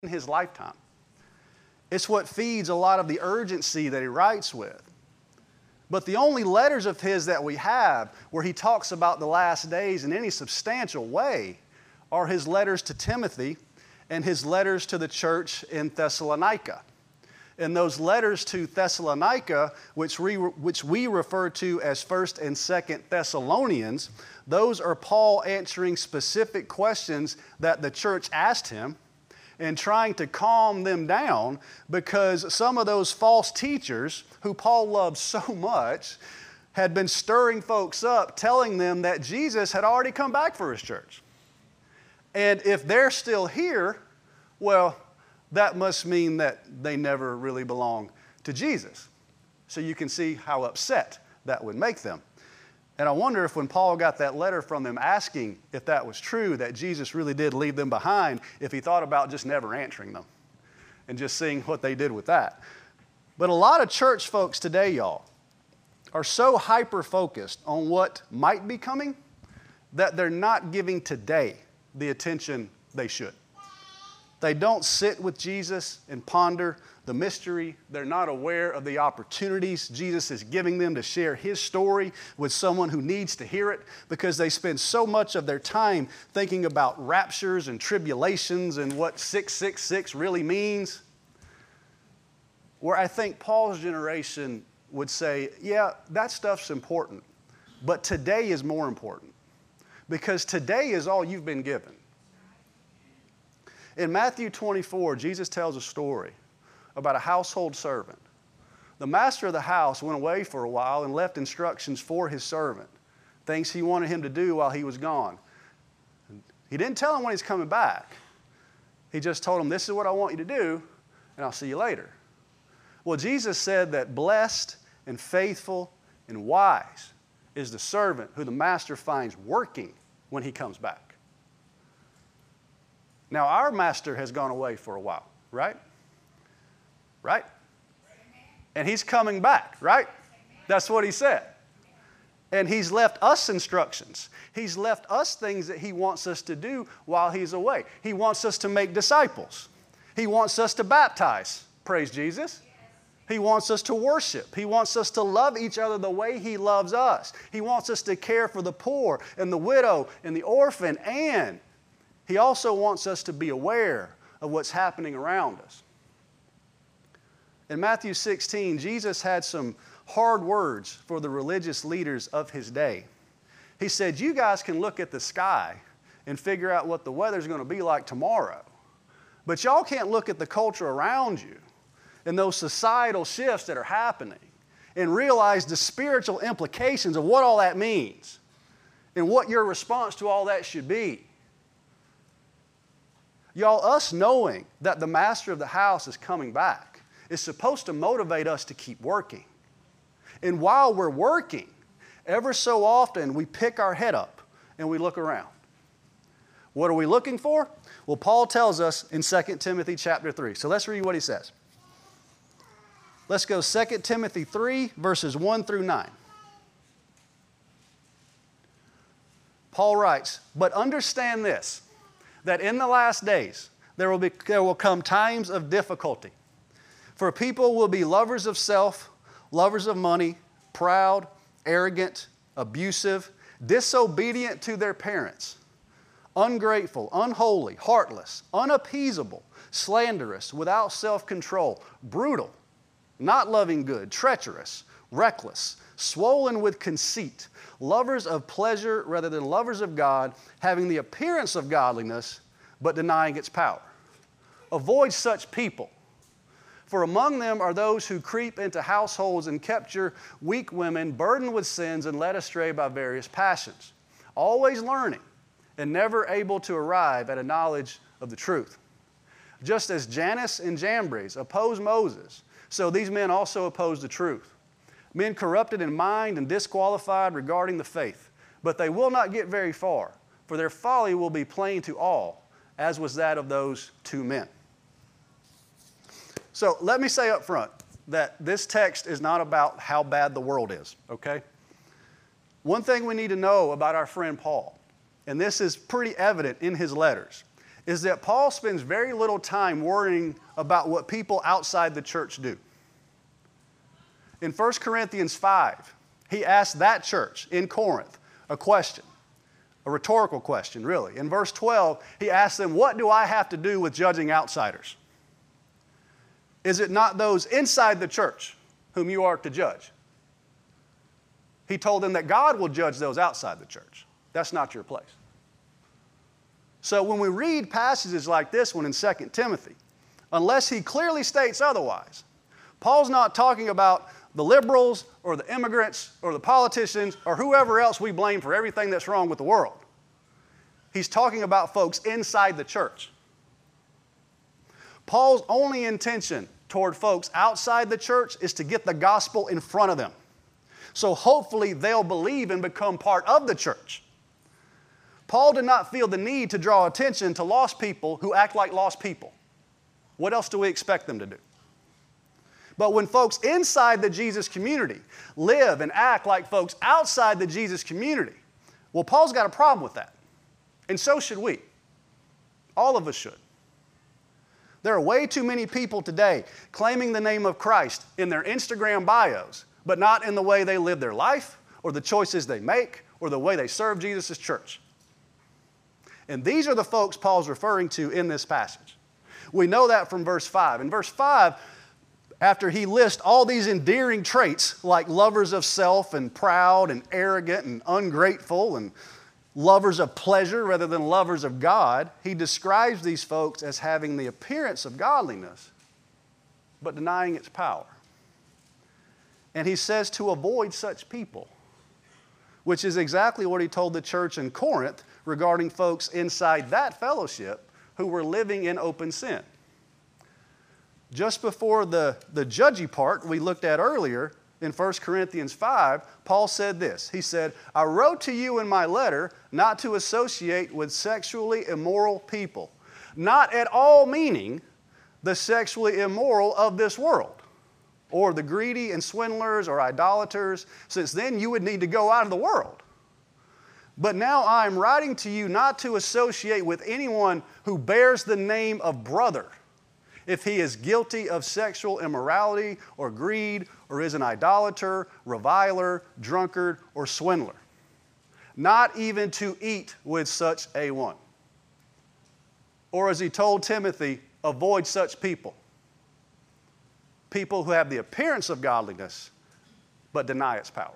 in his lifetime. It's what feeds a lot of the urgency that he writes with. But the only letters of his that we have where he talks about the last days in any substantial way are his letters to Timothy and his letters to the church in Thessalonica. And those letters to Thessalonica, which we refer to as 1st and 2nd Thessalonians, those are Paul answering specific questions that the church asked him and trying to calm them down, because some of those false teachers who Paul loved so much had been stirring folks up, telling them that Jesus had already come back for his church. And if they're still here, well, that must mean that they never really belong to Jesus. So you can see how upset that would make them. And I wonder if when Paul got that letter from them asking if that was true, that Jesus really did leave them behind, if he thought about just never answering them and just seeing what they did with that. But a lot of church folks today, y'all, are so hyper-focused on what might be coming that they're not giving today the attention they should. They don't sit with Jesus and ponder the mystery. They're not aware of the opportunities Jesus is giving them to share his story with someone who needs to hear it, because they spend so much of their time thinking about raptures and tribulations and what 666 really means. Where I think Paul's generation would say, yeah, that stuff's important, but today is more important, because today is all you've been given. In Matthew 24, Jesus tells a story about a household servant. The master of the house went away for a while and left instructions for his servant, things he wanted him to do while he was gone. He didn't tell him when he's coming back. He just told him, this is what I want you to do, and I'll see you later. Well, Jesus said that blessed and faithful and wise is the servant who the master finds working when he comes back. Now, our master has gone away for a while, right? Right? And he's coming back, right? That's what he said. And he's left us instructions. He's left us things that he wants us to do while he's away. He wants us to make disciples. He wants us to baptize. Praise Jesus. He wants us to worship. He wants us to love each other the way he loves us. He wants us to care for the poor and the widow and the orphan, and he also wants us to be aware of what's happening around us. In Matthew 16, Jesus had some hard words for the religious leaders of his day. He said, you guys can look at the sky and figure out what the weather's going to be like tomorrow, but y'all can't look at the culture around you and those societal shifts that are happening and realize the spiritual implications of what all that means and what your response to all that should be. Y'all, us knowing that the master of the house is coming back is supposed to motivate us to keep working. And while we're working, ever so often we pick our head up and we look around. What are we looking for? Well, Paul tells us in 2 Timothy chapter 3. So let's read what he says. Let's go 2 Timothy 3, verses 1 through 9. Paul writes, but understand this, that in the last days there will come times of difficulty. For people will be lovers of self, lovers of money, proud, arrogant, abusive, disobedient to their parents, ungrateful, unholy, heartless, unappeasable, slanderous, without self-control, brutal, not loving good, treacherous, reckless, swollen with conceit, lovers of pleasure rather than lovers of God, having the appearance of godliness, but denying its power. Avoid such people. For among them are those who creep into households and capture weak women, burdened with sins and led astray by various passions, always learning and never able to arrive at a knowledge of the truth. Just as Jannes and Jambres opposed Moses, so these men also oppose the truth. Men corrupted in mind and disqualified regarding the faith. But they will not get very far, for their folly will be plain to all, as was that of those two men. So let me say up front that this text is not about how bad the world is, okay? One thing we need to know about our friend Paul, and this is pretty evident in his letters, is that Paul spends very little time worrying about what people outside the church do. In 1 Corinthians 5, he asked that church in Corinth a question, a rhetorical question, really. In verse 12, he asked them, what do I have to do with judging outsiders? Is it not those inside the church whom you are to judge? He told them that God will judge those outside the church. That's not your place. So when we read passages like this one in 2 Timothy, unless he clearly states otherwise, Paul's not talking about the liberals or the immigrants or the politicians or whoever else we blame for everything that's wrong with the world. He's talking about folks inside the church. Paul's only intention toward folks outside the church is to get the gospel in front of them. So hopefully they'll believe and become part of the church. Paul did not feel the need to draw attention to lost people who act like lost people. What else do we expect them to do? But when folks inside the Jesus community live and act like folks outside the Jesus community, well, Paul's got a problem with that. And so should we. All of us should. There are way too many people today claiming the name of Christ in their Instagram bios, but not in the way they live their life or the choices they make or the way they serve Jesus' church. And these are the folks Paul's referring to in this passage. We know that from verse 5. In verse 5, after he lists all these endearing traits like lovers of self and proud and arrogant and ungrateful and lovers of pleasure rather than lovers of God, he describes these folks as having the appearance of godliness, but denying its power. And he says to avoid such people, which is exactly what he told the church in Corinth regarding folks inside that fellowship who were living in open sin. Just before the judgy part we looked at earlier, in 1 Corinthians 5, Paul said this. He said, I wrote to you in my letter not to associate with sexually immoral people, not at all meaning the sexually immoral of this world, or the greedy and swindlers or idolaters, since then you would need to go out of the world. But now I am writing to you not to associate with anyone who bears the name of brother, if he is guilty of sexual immorality or greed or is an idolater, reviler, drunkard, or swindler. Not even to eat with such a one. Or as he told Timothy, avoid such people. People who have the appearance of godliness but deny its power.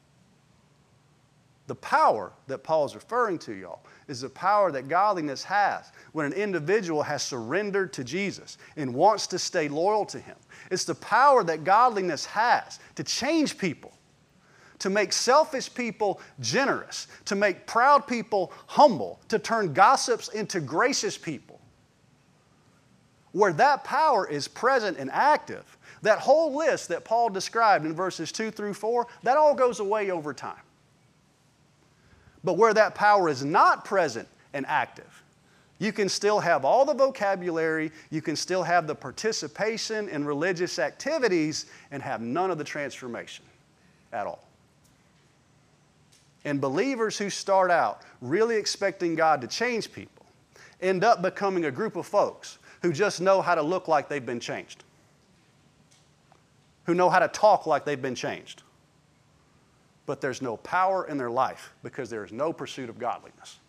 The power that Paul is referring to, y'all, is the power that godliness has when an individual has surrendered to Jesus and wants to stay loyal to Him. It's the power that godliness has to change people, to make selfish people generous, to make proud people humble, to turn gossips into gracious people. Where that power is present and active, that whole list that Paul described in verses 2 through 4, that all goes away over time. But where that power is not present and active, you can still have all the vocabulary, you can still have the participation in religious activities and have none of the transformation at all. And believers who start out really expecting God to change people end up becoming a group of folks who just know how to look like they've been changed, who know how to talk like they've been changed. But there's no power in their life because there is no pursuit of godliness.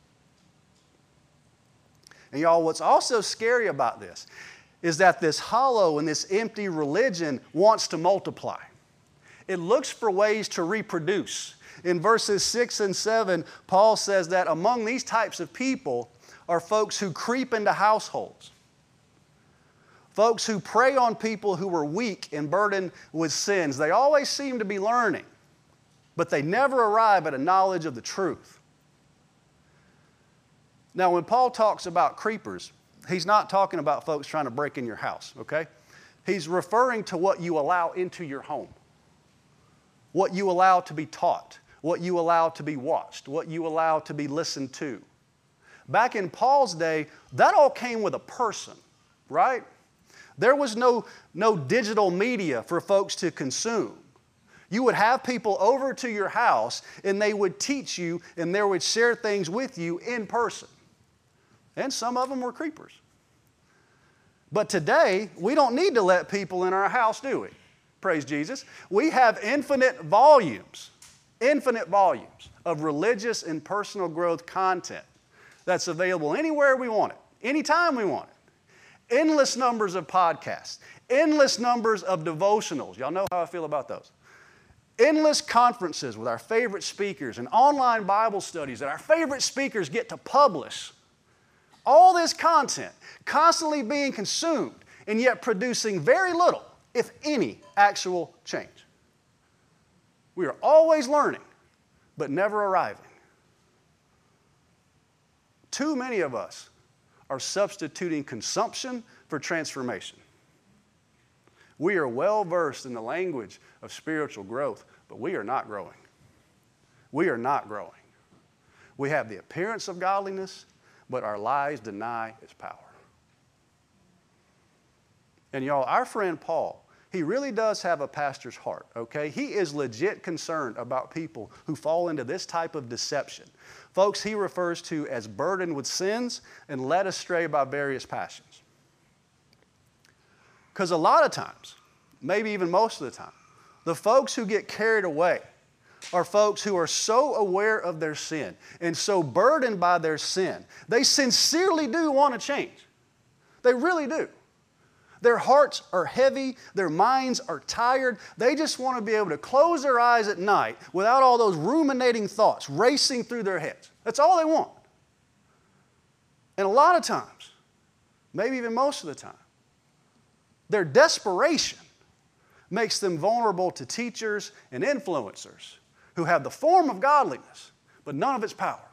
And y'all, what's also scary about this is that this hollow and this empty religion wants to multiply. It looks for ways to reproduce. In verses 6 and 7, Paul says that among these types of people are folks who creep into households, folks who prey on people who are weak and burdened with sins. They always seem to be learning, but they never arrive at a knowledge of the truth. Now, when Paul talks about creepers, he's not talking about folks trying to break in your house, okay? He's referring to what you allow into your home, what you allow to be taught, what you allow to be watched, what you allow to be listened to. Back in Paul's day, that all came with a person, right? There was no digital media for folks to consume. You would have people over to your house and they would teach you and they would share things with you in person. And some of them were creepers. But today, we don't need to let people in our house, do we? Praise Jesus. We have infinite volumes of religious and personal growth content that's available anywhere we want it, anytime we want it. Endless numbers of podcasts, endless numbers of devotionals. Y'all know how I feel about those. Endless conferences with our favorite speakers and online Bible studies that our favorite speakers get to publish. All this content constantly being consumed and yet producing very little, if any, actual change. We are always learning, but never arriving. Too many of us are substituting consumption for transformation. We are well versed in the language of spiritual growth, but we are not growing. We are not growing. We have the appearance of godliness, but our lives deny its power. And y'all, our friend Paul, he really does have a pastor's heart, okay? He is legit concerned about people who fall into this type of deception. Folks he refers to as burdened with sins and led astray by various passions. Because a lot of times, maybe even most of the time, the folks who get carried away are folks who are so aware of their sin and so burdened by their sin, they sincerely do want to change. They really do. Their hearts are heavy, their minds are tired. They just want to be able to close their eyes at night without all those ruminating thoughts racing through their heads. That's all they want. And a lot of times, maybe even most of the time, their desperation makes them vulnerable to teachers and influencers who have the form of godliness, but none of its power.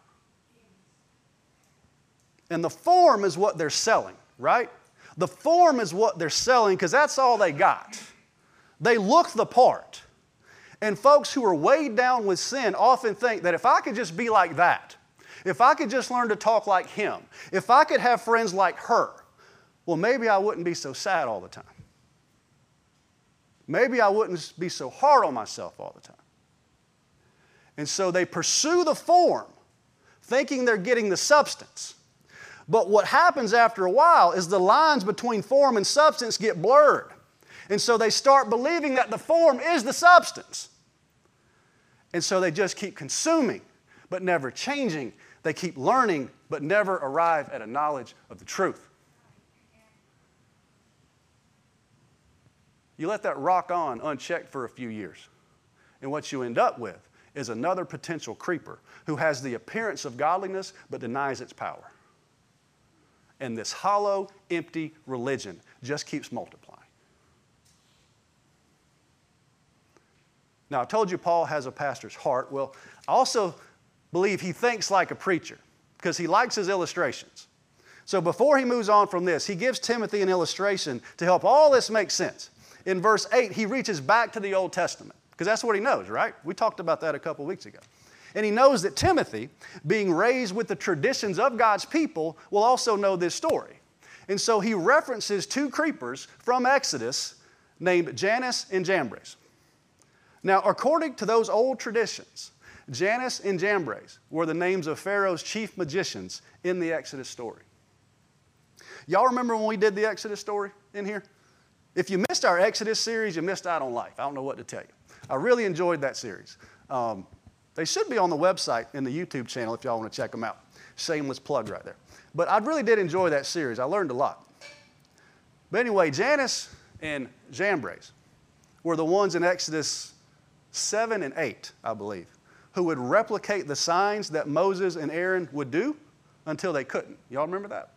And the form is what they're selling, right? The form is what they're selling because that's all they got. They look the part. And folks who are weighed down with sin often think that if I could just be like that, if I could just learn to talk like him, if I could have friends like her, well, maybe I wouldn't be so sad all the time. Maybe I wouldn't be so hard on myself all the time. And so they pursue the form, thinking they're getting the substance. But what happens after a while is the lines between form and substance get blurred. And so they start believing that the form is the substance. And so they just keep consuming, but never changing. They keep learning, but never arrive at a knowledge of the truth. You let that rock on unchecked for a few years. And what you end up with is another potential creeper who has the appearance of godliness but denies its power. And this hollow, empty religion just keeps multiplying. Now, I told you Paul has a pastor's heart. Well, I also believe he thinks like a preacher because he likes his illustrations. So before he moves on from this, he gives Timothy an illustration to help all this make sense. In verse 8, he reaches back to the Old Testament because that's what he knows, right? We talked about that a couple weeks ago. And he knows that Timothy, being raised with the traditions of God's people, will also know this story. And so he references two creepers from Exodus named Jannes and Jambres. Now, according to those old traditions, Jannes and Jambres were the names of Pharaoh's chief magicians in the Exodus story. Y'all remember when we did the Exodus story in here? If you missed our Exodus series, you missed out on life. I don't know what to tell you. I really enjoyed that series. They should be on the website in the YouTube channel if y'all want to check them out. Shameless plug right there. But I really did enjoy that series. I learned a lot. But anyway, Jannes and Jambres were the ones in Exodus 7 and 8, I believe, who would replicate the signs that Moses and Aaron would do until they couldn't. Y'all remember that?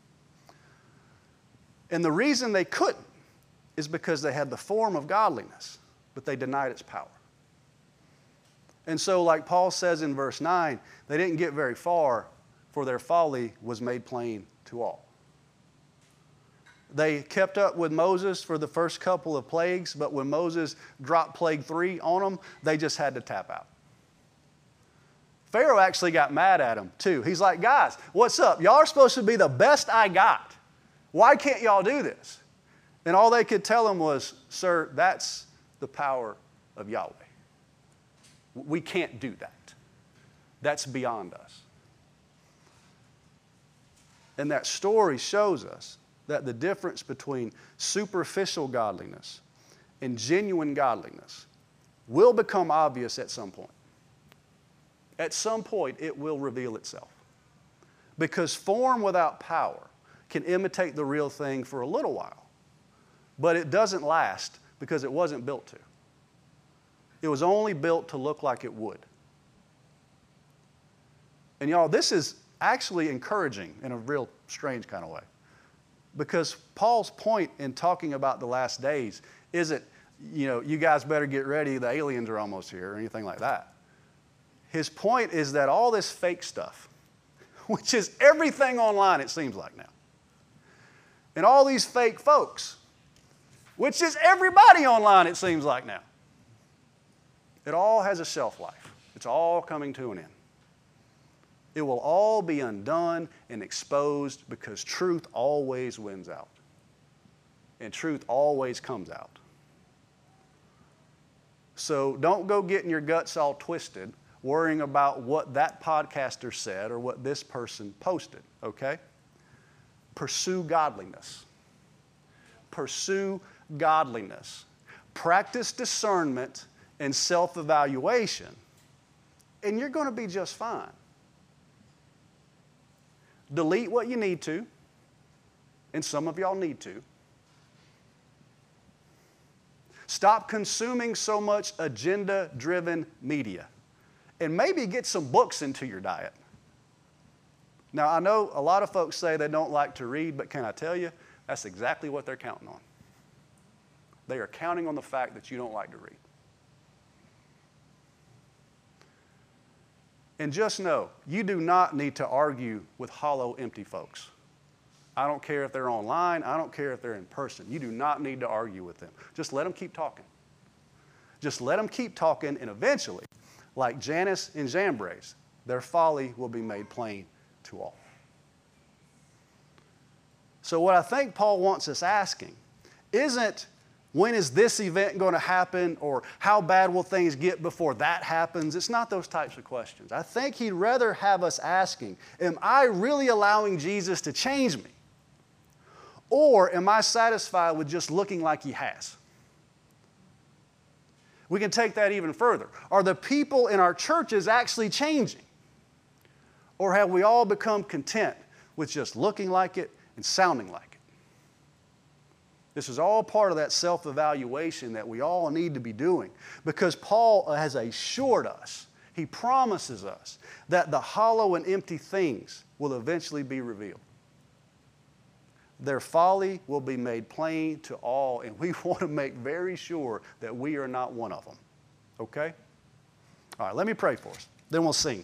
And the reason they couldn't is because they had the form of godliness, but they denied its power. And so, like Paul says in verse 9, they didn't get very far, for their folly was made plain to all. They kept up with Moses for the first couple of plagues, but when Moses dropped plague 3 on them, they just had to tap out. Pharaoh actually got mad at them too. He's like, guys, what's up? Y'all are supposed to be the best I got. Why can't y'all do this? And all they could tell him was, sir, that's the power of Yahweh. We can't do that. That's beyond us. And that story shows us that the difference between superficial godliness and genuine godliness will become obvious at some point. At some point, it will reveal itself. Because form without power can imitate the real thing for a little while, but it doesn't last because it wasn't built to. It was only built to look like it would. And y'all, this is actually encouraging in a real strange kind of way. Because Paul's point in talking about the last days isn't, you guys better get ready, the aliens are almost here, or anything like that. His point is that all this fake stuff, which is everything online it seems like now, and all these fake folks, which is everybody online it seems like now, it all has a shelf life. It's all coming to an end. It will all be undone and exposed because truth always wins out. And truth always comes out. So don't go getting your guts all twisted worrying about what that podcaster said or what this person posted, okay? Pursue godliness. Pursue godliness. Practice discernment and self-evaluation, and you're going to be just fine. Delete what you need to, and some of y'all need to. Stop consuming so much agenda-driven media, and maybe get some books into your diet. Now, I know a lot of folks say they don't like to read, but can I tell you, that's exactly what they're counting on. They are counting on the fact that you don't like to read. And just know, you do not need to argue with hollow, empty folks. I don't care if they're online. I don't care if they're in person. You do not need to argue with them. Just let them keep talking. Just let them keep talking, and eventually, like Jannes and Jambres, their folly will be made plain to all. So what I think Paul wants us asking isn't, when is this event going to happen, or how bad will things get before that happens? It's not those types of questions. I think he'd rather have us asking, am I really allowing Jesus to change me? Or am I satisfied with just looking like he has? We can take that even further. Are the people in our churches actually changing? Or have we all become content with just looking like it and sounding like it? This is all part of that self-evaluation that we all need to be doing, because Paul has assured us, he promises us, that the hollow and empty things will eventually be revealed. Their folly will be made plain to all, and we want to make very sure that we are not one of them. Okay? All right, let me pray for us. Then we'll sing.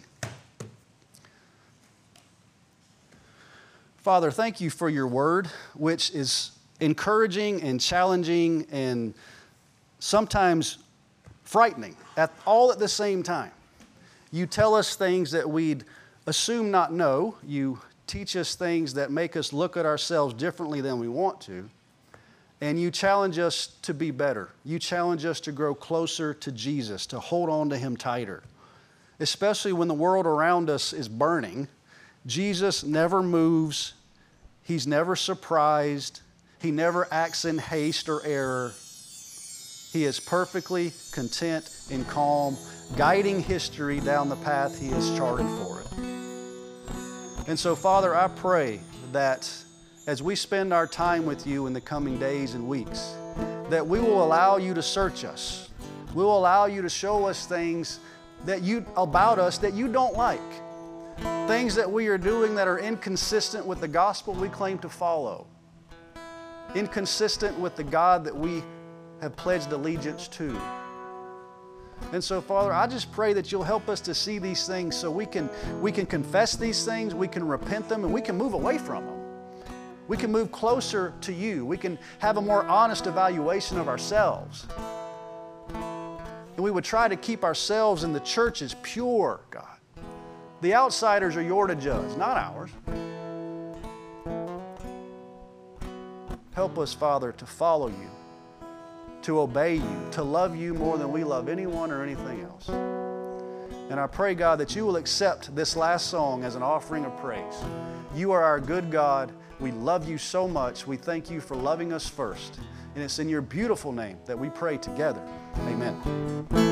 Father, thank you for your word, which is encouraging and challenging and sometimes frightening all at the same time. You tell us things that we'd assume not know. You teach us things that make us look at ourselves differently than we want to. And you challenge us to be better. You challenge us to grow closer to Jesus, to hold on to him tighter. Especially when the world around us is burning, Jesus never moves. He's never surprised. He never acts in haste or error. He is perfectly content and calm, guiding history down the path he has charted for it. And so, Father, I pray that as we spend our time with you in the coming days and weeks, that we will allow you to search us. We will allow you to show us things about us that you don't like. Things that we are doing that are inconsistent with the gospel we claim to follow. Inconsistent with the God that we have pledged allegiance to. And so, Father, I just pray that you'll help us to see these things so we can confess these things, we can repent them, and we can move away from them. We can move closer to you. We can have a more honest evaluation of ourselves. And we would try to keep ourselves and the churches pure, God. The outsiders are yours to judge, not ours. Help us, Father, to follow you, to obey you, to love you more than we love anyone or anything else. And I pray, God, that you will accept this last song as an offering of praise. You are our good God. We love you so much. We thank you for loving us first. And it's in your beautiful name that we pray together. Amen.